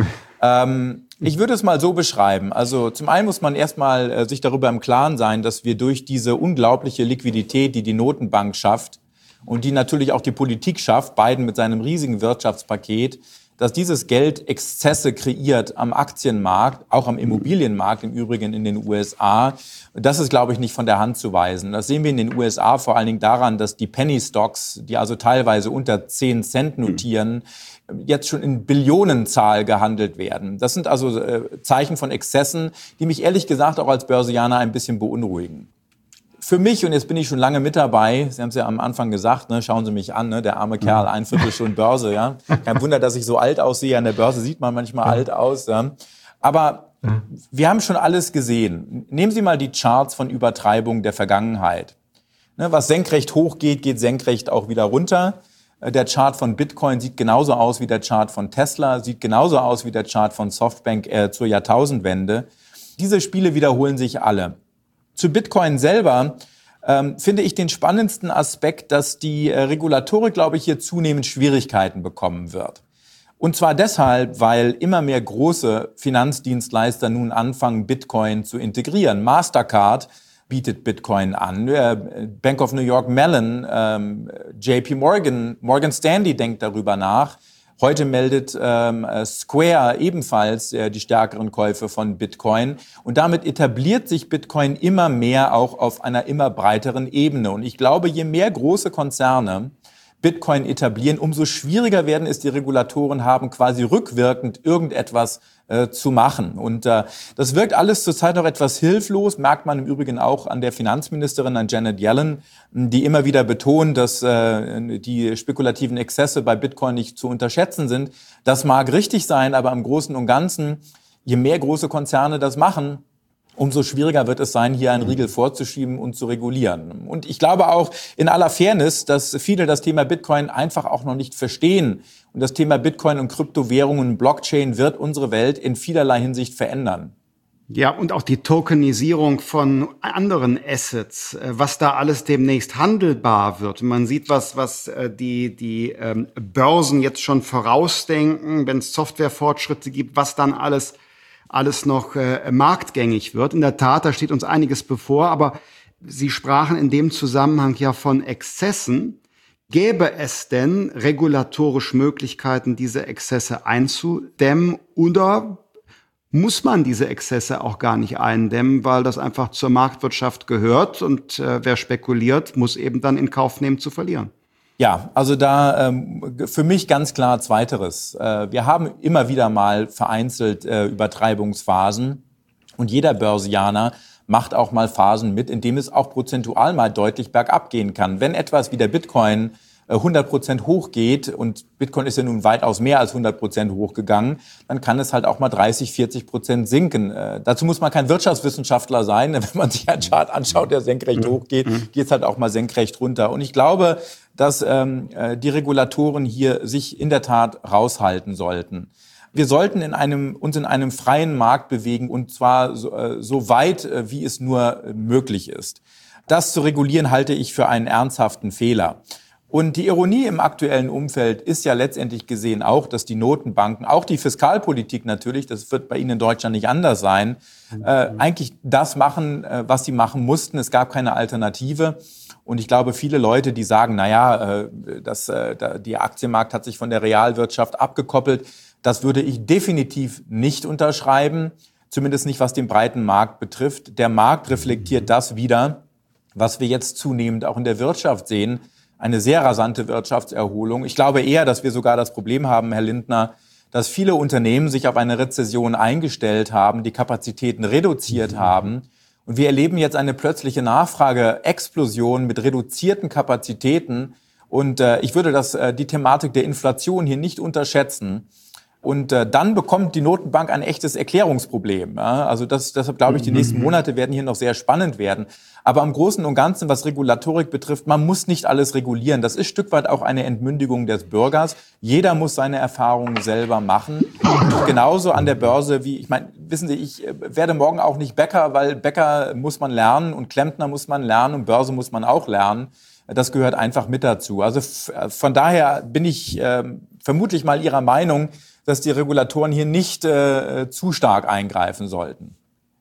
Ich würde es mal so beschreiben. Also zum einen muss man erstmal sich darüber im Klaren sein, dass wir durch diese unglaubliche Liquidität, die die Notenbank schafft und die natürlich auch die Politik schafft, Biden mit seinem riesigen Wirtschaftspaket, dass dieses Geld Exzesse kreiert am Aktienmarkt, auch am Immobilienmarkt im Übrigen in den USA. Das ist, glaube ich, nicht von der Hand zu weisen. Das sehen wir in den USA vor allen Dingen daran, dass die Penny Stocks, die also teilweise unter 10 Cent notieren, jetzt schon in Billionenzahl gehandelt werden. Das sind also Zeichen von Exzessen, die mich ehrlich gesagt auch als Börsianer ein bisschen beunruhigen. Für mich, und jetzt bin ich schon lange mit dabei, Sie haben es ja am Anfang gesagt, ne, schauen Sie mich an, ne, der arme Kerl, 1/4 Stunde Börse, ja. Kein Wunder, dass ich so alt aussehe. An der Börse sieht man manchmal alt aus. Ja. Aber wir haben schon alles gesehen. Nehmen Sie mal die Charts von Übertreibung der Vergangenheit. Ne, was senkrecht hochgeht, geht senkrecht auch wieder runter. Der Chart von Bitcoin sieht genauso aus wie der Chart von Tesla, sieht genauso aus wie der Chart von Softbank zur Jahrtausendwende. Diese Spiele wiederholen sich alle. Zu Bitcoin selber finde ich den spannendsten Aspekt, dass die Regulatorik, glaube ich, hier zunehmend Schwierigkeiten bekommen wird. Und zwar deshalb, weil immer mehr große Finanzdienstleister nun anfangen, Bitcoin zu integrieren. Mastercard bietet Bitcoin an, Bank of New York Mellon, JP Morgan, Morgan Stanley denkt darüber nach. Heute meldet Square ebenfalls die stärkeren Käufe von Bitcoin. Und damit etabliert sich Bitcoin immer mehr auch auf einer immer breiteren Ebene. Und ich glaube, je mehr große Konzerne Bitcoin etablieren, umso schwieriger werden es die Regulatoren haben, quasi rückwirkend irgendetwas zu machen. Und das wirkt alles zurzeit noch etwas hilflos, merkt man im Übrigen auch an der Finanzministerin, an Janet Yellen, die immer wieder betont, dass die spekulativen Exzesse bei Bitcoin nicht zu unterschätzen sind. Das mag richtig sein, aber im Großen und Ganzen, je mehr große Konzerne das machen, umso schwieriger wird es sein, hier einen Riegel vorzuschieben und zu regulieren. Und ich glaube auch in aller Fairness, dass viele das Thema Bitcoin einfach auch noch nicht verstehen. Und das Thema Bitcoin und Kryptowährungen und Blockchain wird unsere Welt in vielerlei Hinsicht verändern. Ja, und auch die Tokenisierung von anderen Assets, was da alles demnächst handelbar wird. Man sieht, was die Börsen jetzt schon vorausdenken, wenn es Softwarefortschritte gibt, was dann alles noch marktgängig wird. In der Tat, da steht uns einiges bevor, aber Sie sprachen in dem Zusammenhang ja von Exzessen. Gäbe es denn regulatorisch Möglichkeiten, diese Exzesse einzudämmen, oder muss man diese Exzesse auch gar nicht eindämmen, weil das einfach zur Marktwirtschaft gehört und wer spekuliert, muss eben dann in Kauf nehmen zu verlieren? Ja, also da für mich ganz klar Zweiteres. Wir haben immer wieder mal vereinzelt Übertreibungsphasen und jeder Börsianer macht auch mal Phasen mit, in denen es auch prozentual mal deutlich bergab gehen kann. Wenn etwas wie der Bitcoin 100% hochgeht, und Bitcoin ist ja nun weitaus mehr als 100% hochgegangen, dann kann es halt auch mal 30-40% sinken. Dazu muss man kein Wirtschaftswissenschaftler sein. Wenn man sich einen Chart anschaut, der senkrecht hochgeht, geht es halt auch mal senkrecht runter. Und ich glaube, dass die Regulatoren hier sich in der Tat raushalten sollten. Wir sollten uns in einem freien Markt bewegen, und zwar so weit, wie es nur möglich ist. Das zu regulieren, halte ich für einen ernsthaften Fehler. Und die Ironie im aktuellen Umfeld ist ja letztendlich gesehen auch, dass die Notenbanken, auch die Fiskalpolitik natürlich, das wird bei Ihnen in Deutschland nicht anders sein, eigentlich das machen, was sie machen mussten. Es gab keine Alternative. Und ich glaube, viele Leute, die sagen, der Aktienmarkt hat sich von der Realwirtschaft abgekoppelt, das würde ich definitiv nicht unterschreiben, zumindest nicht, was den breiten Markt betrifft. Der Markt reflektiert das wieder, was wir jetzt zunehmend auch in der Wirtschaft sehen, eine sehr rasante Wirtschaftserholung. Ich glaube eher, dass wir sogar das Problem haben, Herr Lindner, dass viele Unternehmen sich auf eine Rezession eingestellt haben, die Kapazitäten reduziert haben. Und wir erleben jetzt eine plötzliche Nachfrageexplosion mit reduzierten Kapazitäten. Und ich würde die Thematik der Inflation hier nicht unterschätzen. Und dann bekommt die Notenbank ein echtes Erklärungsproblem. Ja? Also deshalb glaube ich, die nächsten Monate werden hier noch sehr spannend werden. Aber im Großen und Ganzen, was Regulatorik betrifft, man muss nicht alles regulieren. Das ist ein Stück weit auch eine Entmündigung des Bürgers. Jeder muss seine Erfahrungen selber machen. Und genauso an der Börse wie, ich meine, wissen Sie, ich werde morgen auch nicht Bäcker, weil Bäcker muss man lernen und Klempner muss man lernen und Börse muss man auch lernen. Das gehört einfach mit dazu. Also von daher bin ich vermutlich mal Ihrer Meinung, dass die Regulatoren hier nicht zu stark eingreifen sollten.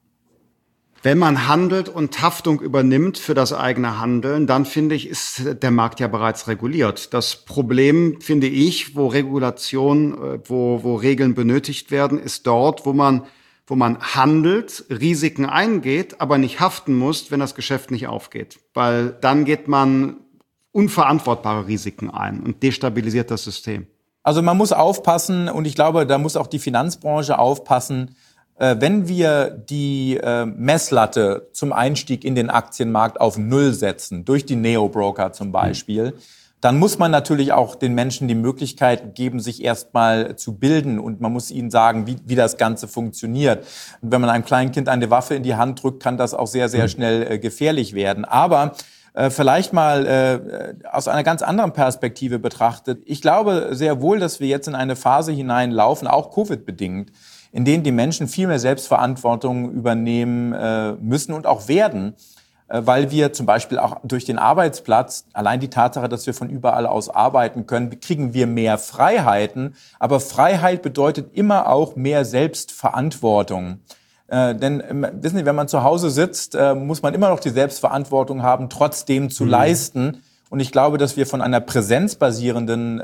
Wenn man handelt und Haftung übernimmt für das eigene Handeln, dann finde ich, ist der Markt ja bereits reguliert. Das Problem, finde ich, wo Regulation, wo Regeln benötigt werden, ist dort, wo man handelt, Risiken eingeht, aber nicht haften muss, wenn das Geschäft nicht aufgeht. Weil dann geht man unverantwortbare Risiken ein und destabilisiert das System. Also man muss aufpassen, und ich glaube, da muss auch die Finanzbranche aufpassen, wenn wir die Messlatte zum Einstieg in den Aktienmarkt auf Null setzen, durch die Neo-Broker zum Beispiel, dann muss man natürlich auch den Menschen die Möglichkeit geben, sich erstmal zu bilden, und man muss ihnen sagen, wie das Ganze funktioniert. Und wenn man einem kleinen Kind eine Waffe in die Hand drückt, kann das auch sehr, sehr schnell gefährlich werden. Aber vielleicht mal aus einer ganz anderen Perspektive betrachtet. Ich glaube sehr wohl, dass wir jetzt in eine Phase hineinlaufen, auch Covid-bedingt, in denen die Menschen viel mehr Selbstverantwortung übernehmen müssen und auch werden, weil wir zum Beispiel auch durch den Arbeitsplatz, allein die Tatsache, dass wir von überall aus arbeiten können, kriegen wir mehr Freiheiten. Aber Freiheit bedeutet immer auch mehr Selbstverantwortung. Denn wissen Sie, wenn man zu Hause sitzt, muss man immer noch die Selbstverantwortung haben, trotzdem zu leisten. Und ich glaube, dass wir von einer präsenzbasierenden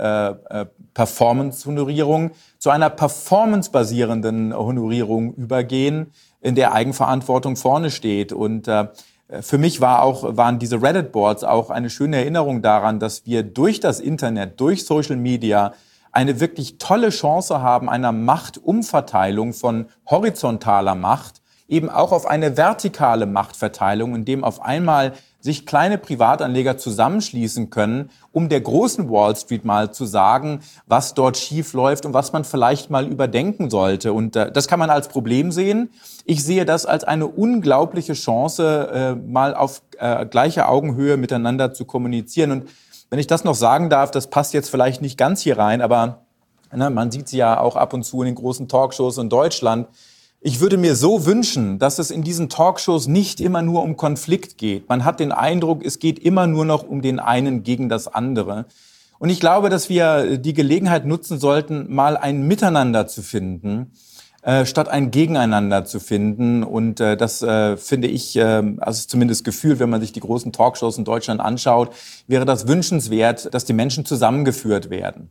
Performance-Honorierung zu einer performancebasierenden Honorierung übergehen, in der Eigenverantwortung vorne steht. Und für mich waren diese Reddit-Boards auch eine schöne Erinnerung daran, dass wir durch das Internet, durch Social Media eine wirklich tolle Chance haben, einer Machtumverteilung von horizontaler Macht eben auch auf eine vertikale Machtverteilung, in dem auf einmal sich kleine Privatanleger zusammenschließen können, um der großen Wall Street mal zu sagen, was dort schief läuft und was man vielleicht mal überdenken sollte. Und das kann man als Problem sehen. Ich sehe das als eine unglaubliche Chance, mal auf gleicher Augenhöhe miteinander zu kommunizieren. Und wenn ich das noch sagen darf, das passt jetzt vielleicht nicht ganz hier rein, aber man sieht sie ja auch ab und zu in den großen Talkshows in Deutschland. Ich würde mir so wünschen, dass es in diesen Talkshows nicht immer nur um Konflikt geht. Man hat den Eindruck, es geht immer nur noch um den einen gegen das andere. Und ich glaube, dass wir die Gelegenheit nutzen sollten, mal ein Miteinander zu finden, statt ein Gegeneinander zu finden. Und das finde ich, also zumindest Gefühl, wenn man sich die großen Talkshows in Deutschland anschaut, wäre das wünschenswert, dass die Menschen zusammengeführt werden.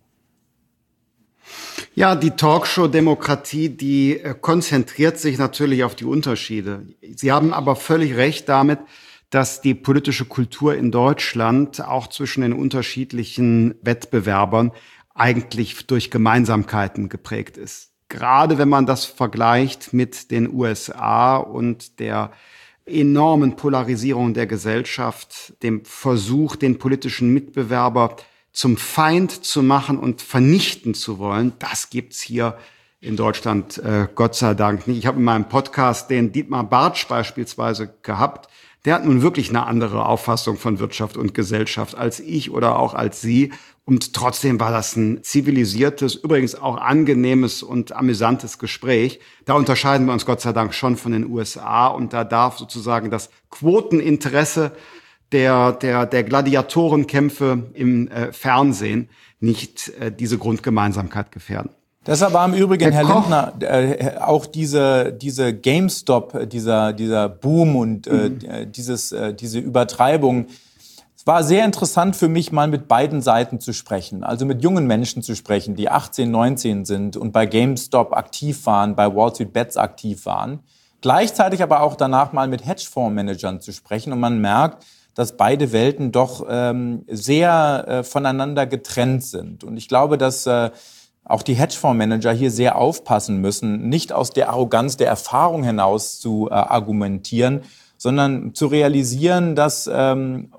Ja, die Talkshow-Demokratie, die konzentriert sich natürlich auf die Unterschiede. Sie haben aber völlig recht damit, dass die politische Kultur in Deutschland auch zwischen den unterschiedlichen Wettbewerbern eigentlich durch Gemeinsamkeiten geprägt ist. Gerade wenn man das vergleicht mit den USA und der enormen Polarisierung der Gesellschaft, dem Versuch, den politischen Mitbewerber zum Feind zu machen und vernichten zu wollen, das gibt's hier in Deutschland Gott sei Dank nicht. Ich habe in meinem Podcast den Dietmar Bartsch beispielsweise gehabt. Der hat nun wirklich eine andere Auffassung von Wirtschaft und Gesellschaft als ich oder auch als Sie. Und trotzdem war das ein zivilisiertes, übrigens auch angenehmes und amüsantes Gespräch. Da unterscheiden wir uns Gott sei Dank schon von den USA. Und da darf sozusagen das Quoteninteresse der Gladiatorenkämpfe im Fernsehen nicht diese Grundgemeinsamkeit gefährden. Deshalb war im Übrigen, Herr Lindner, auch diese GameStop, dieser Boom und diese Übertreibung. Es war sehr interessant für mich, mal mit beiden Seiten zu sprechen. Also mit jungen Menschen zu sprechen, die 18, 19 sind und bei GameStop aktiv waren, bei Wall Street Bets aktiv waren. Gleichzeitig aber auch danach mal mit Hedgefondsmanagern zu sprechen. Und man merkt, dass beide Welten doch sehr voneinander getrennt sind. Und ich glaube, dass auch die Hedgefondsmanager hier sehr aufpassen müssen, nicht aus der Arroganz der Erfahrung hinaus zu argumentieren, sondern zu realisieren, dass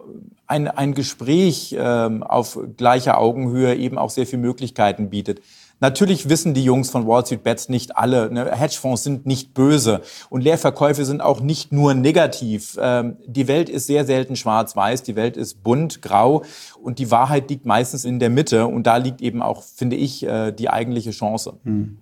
ein Gespräch auf gleicher Augenhöhe eben auch sehr viele Möglichkeiten bietet. Natürlich wissen die Jungs von Wall Street Bets nicht alle, ne? Hedgefonds sind nicht böse und Leerverkäufe sind auch nicht nur negativ. Die Welt ist sehr selten schwarz-weiß, die Welt ist bunt, grau und die Wahrheit liegt meistens in der Mitte und da liegt eben auch, finde ich, die eigentliche Chance.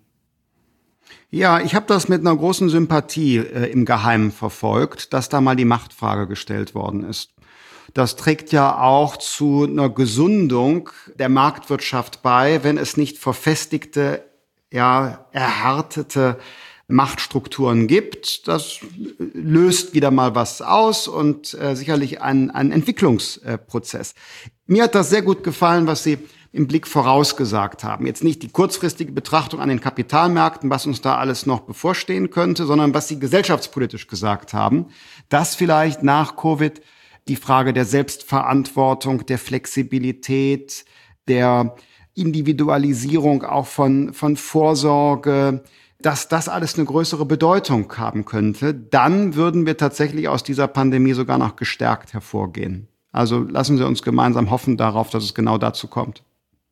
Ja, ich habe das mit einer großen Sympathie im Geheimen verfolgt, dass da mal die Machtfrage gestellt worden ist. Das trägt ja auch zu einer Gesundung der Marktwirtschaft bei, wenn es nicht verfestigte, ja, erhärtete Machtstrukturen gibt. Das löst wieder mal was aus und sicherlich ein Entwicklungsprozess. Mir hat das sehr gut gefallen, was Sie im Blick vorausgesagt haben. Jetzt nicht die kurzfristige Betrachtung an den Kapitalmärkten, was uns da alles noch bevorstehen könnte, sondern was Sie gesellschaftspolitisch gesagt haben, dass vielleicht nach Covid die Frage der Selbstverantwortung, der Flexibilität, der Individualisierung auch von Vorsorge, dass das alles eine größere Bedeutung haben könnte, dann würden wir tatsächlich aus dieser Pandemie sogar noch gestärkt hervorgehen. Also lassen Sie uns gemeinsam hoffen darauf, dass es genau dazu kommt.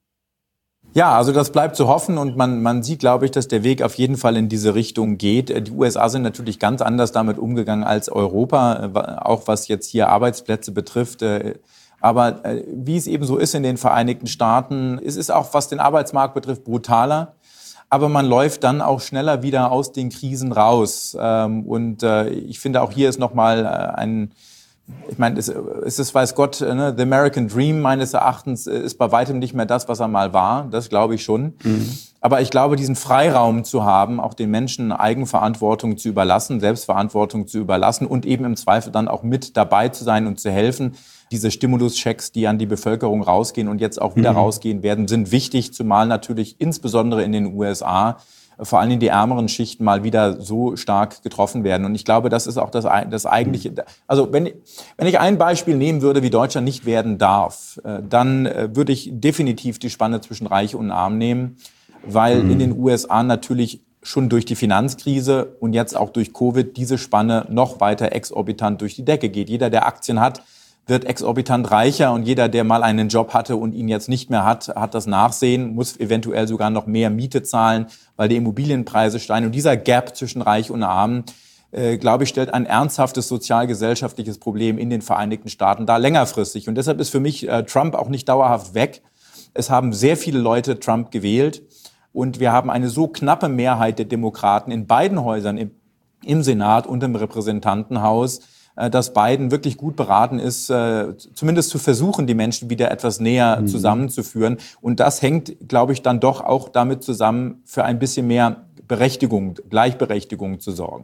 Ja, also das bleibt zu hoffen und man sieht, glaube ich, dass der Weg auf jeden Fall in diese Richtung geht. Die USA sind natürlich ganz anders damit umgegangen als Europa, auch was jetzt hier Arbeitsplätze betrifft. Aber wie es eben so ist in den Vereinigten Staaten, es ist auch, was den Arbeitsmarkt betrifft, brutaler. Aber man läuft dann auch schneller wieder aus den Krisen raus. Und ich finde, auch hier ist nochmal ich meine, es ist, weiß Gott, ne, the American Dream meines Erachtens ist bei weitem nicht mehr das, was er mal war. Das glaube ich schon. Aber ich glaube, diesen Freiraum zu haben, auch den Menschen Eigenverantwortung zu überlassen, Selbstverantwortung zu überlassen und eben im Zweifel dann auch mit dabei zu sein und zu helfen. Diese Stimuluschecks, die an die Bevölkerung rausgehen und jetzt auch wieder rausgehen werden, sind wichtig, zumal natürlich insbesondere in den USA vor allem die ärmeren Schichten mal wieder so stark getroffen werden. Und ich glaube, das ist auch das eigentliche. Also wenn ich ein Beispiel nehmen würde, wie Deutschland nicht werden darf, dann würde ich definitiv die Spanne zwischen Reich und Arm nehmen, weil in den USA natürlich schon durch die Finanzkrise und jetzt auch durch Covid diese Spanne noch weiter exorbitant durch die Decke geht. Jeder, der Aktien hat, wird exorbitant reicher und jeder, der mal einen Job hatte und ihn jetzt nicht mehr hat, hat das Nachsehen, muss eventuell sogar noch mehr Miete zahlen, weil die Immobilienpreise steigen. Und dieser Gap zwischen Reich und Arm, glaube ich, stellt ein ernsthaftes sozial-gesellschaftliches Problem in den Vereinigten Staaten dar längerfristig. Und deshalb ist für mich Trump auch nicht dauerhaft weg. Es haben sehr viele Leute Trump gewählt und wir haben eine so knappe Mehrheit der Demokraten in beiden Häusern, im Senat und im Repräsentantenhaus, dass Biden wirklich gut beraten ist, zumindest zu versuchen, die Menschen wieder etwas näher zusammenzuführen. Und das hängt, glaube ich, dann doch auch damit zusammen, für ein bisschen mehr Gleichberechtigung zu sorgen.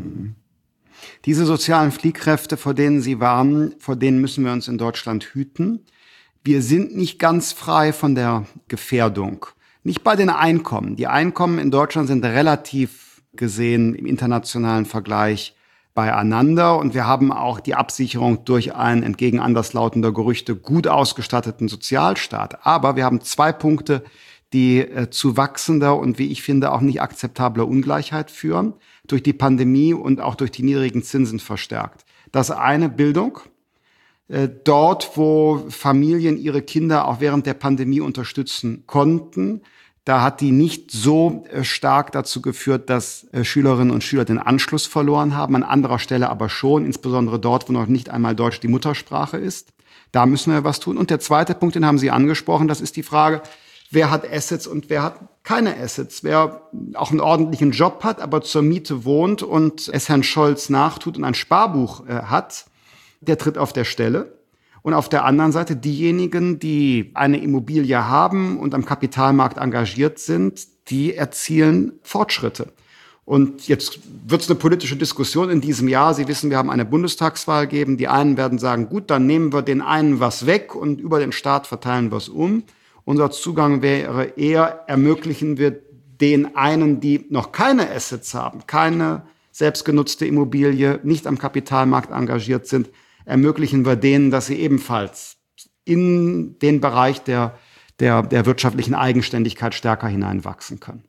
Diese sozialen Fliehkräfte, vor denen Sie warnen, vor denen müssen wir uns in Deutschland hüten. Wir sind nicht ganz frei von der Gefährdung. Nicht bei den Einkommen. Die Einkommen in Deutschland sind relativ gesehen im internationalen Vergleich beieinander und wir haben auch die Absicherung durch einen entgegen anderslautender Gerüchte gut ausgestatteten Sozialstaat. Aber wir haben 2 Punkte, die zu wachsender und wie ich finde auch nicht akzeptabler Ungleichheit führen, durch die Pandemie und auch durch die niedrigen Zinsen verstärkt. Das eine, Bildung. Dort, wo Familien ihre Kinder auch während der Pandemie unterstützen konnten, da hat die nicht so stark dazu geführt, dass Schülerinnen und Schüler den Anschluss verloren haben, an anderer Stelle aber schon, insbesondere dort, wo noch nicht einmal Deutsch die Muttersprache ist. Da müssen wir was tun. Und der zweite Punkt, den haben Sie angesprochen, das ist die Frage, wer hat Assets und wer hat keine Assets. Wer auch einen ordentlichen Job hat, aber zur Miete wohnt und es Herrn Scholz nachtut und ein Sparbuch hat, der tritt auf der Stelle. Und auf der anderen Seite diejenigen, die eine Immobilie haben und am Kapitalmarkt engagiert sind, die erzielen Fortschritte. Und jetzt wird es eine politische Diskussion in diesem Jahr. Sie wissen, wir haben eine Bundestagswahl geben. Die einen werden sagen, gut, dann nehmen wir den einen was weg und über den Staat verteilen wir es um. Unser Zugang wäre eher, ermöglichen wir den einen, die noch keine Assets haben, keine selbstgenutzte Immobilie, nicht am Kapitalmarkt engagiert sind, ermöglichen wir denen, dass sie ebenfalls in den Bereich der wirtschaftlichen Eigenständigkeit stärker hineinwachsen können.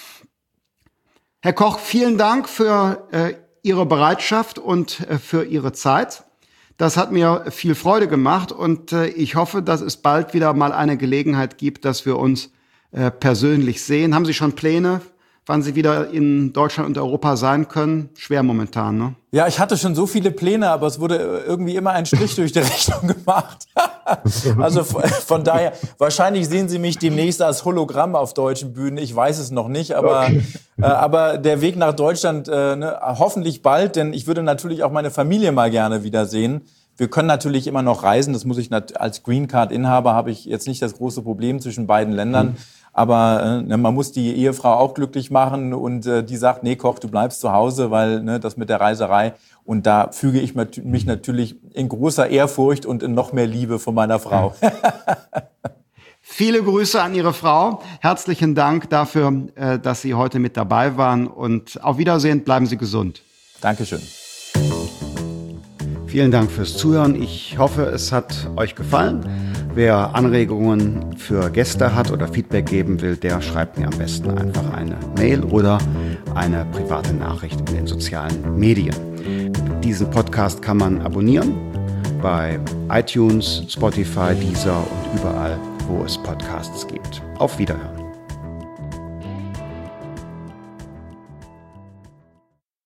Herr Koch, vielen Dank für Ihre Bereitschaft und für Ihre Zeit. Das hat mir viel Freude gemacht und ich hoffe, dass es bald wieder mal eine Gelegenheit gibt, dass wir uns persönlich sehen. Haben Sie schon Pläne, wann Sie wieder in Deutschland und Europa sein können? Schwer momentan, ne? Ja, ich hatte schon so viele Pläne, aber es wurde irgendwie immer ein Strich durch die Rechnung gemacht. Also von daher, wahrscheinlich sehen Sie mich demnächst als Hologramm auf deutschen Bühnen. Ich weiß es noch nicht, aber der Weg nach Deutschland hoffentlich bald, denn ich würde natürlich auch meine Familie mal gerne wiedersehen. Wir können natürlich immer noch reisen, das muss ich als Green Card-Inhaber habe ich jetzt nicht das große Problem zwischen beiden Ländern. Aber man muss die Ehefrau auch glücklich machen und die sagt, nee, Koch, du bleibst zu Hause, weil das mit der Reiserei. Und da füge ich mich natürlich in großer Ehrfurcht und in noch mehr Liebe von meiner Frau. Viele Grüße an Ihre Frau. Herzlichen Dank dafür, dass Sie heute mit dabei waren. Und auf Wiedersehen, bleiben Sie gesund. Dankeschön. Vielen Dank fürs Zuhören. Ich hoffe, es hat euch gefallen. Wer Anregungen für Gäste hat oder Feedback geben will, der schreibt mir am besten einfach eine Mail oder eine private Nachricht in den sozialen Medien. Diesen Podcast kann man abonnieren bei iTunes, Spotify, Deezer und überall, wo es Podcasts gibt. Auf Wiederhören.